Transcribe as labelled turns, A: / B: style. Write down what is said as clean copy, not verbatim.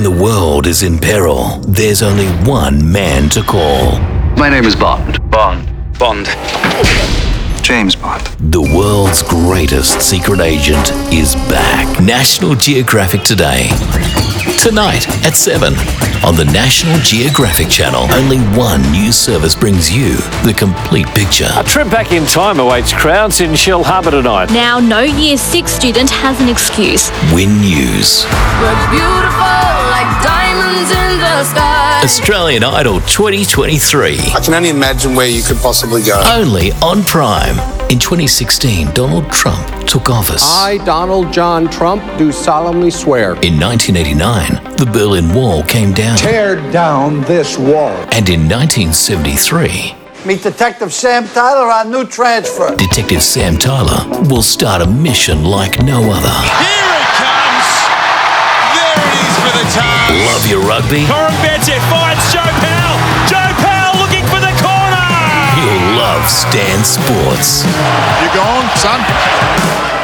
A: When the world is in peril, there's only one man to call.
B: My name is Bond.
C: Bond.
B: James Bond.
A: The world's greatest secret agent is back. National Geographic Today. Tonight at 7 on the National Geographic Channel. Only one news service brings you the complete picture.
D: A trip back in time awaits crowds in Shell Harbour tonight.
E: Now, no Year 6 student has an excuse.
A: Win News.
F: We're beautiful like diamonds in the sky.
A: Australian Idol 2023.
G: I can only imagine where you could possibly go.
A: Only on Prime. In 2016, Donald Trump took office.
H: I, Donald John Trump, do solemnly swear.
A: In 1989, the Berlin Wall came down.
I: Tear down this wall.
A: And in 1973,
J: meet Detective Sam Tyler, our new transfer.
A: Detective Sam Tyler will start a mission like no other.
K: Here it comes! There it is for the task.
A: Love your rugby?
K: Corumbete finds Joe Powell. Joe Powell looking for the corner.
A: You'll love Stan Sports.
K: You gone, son?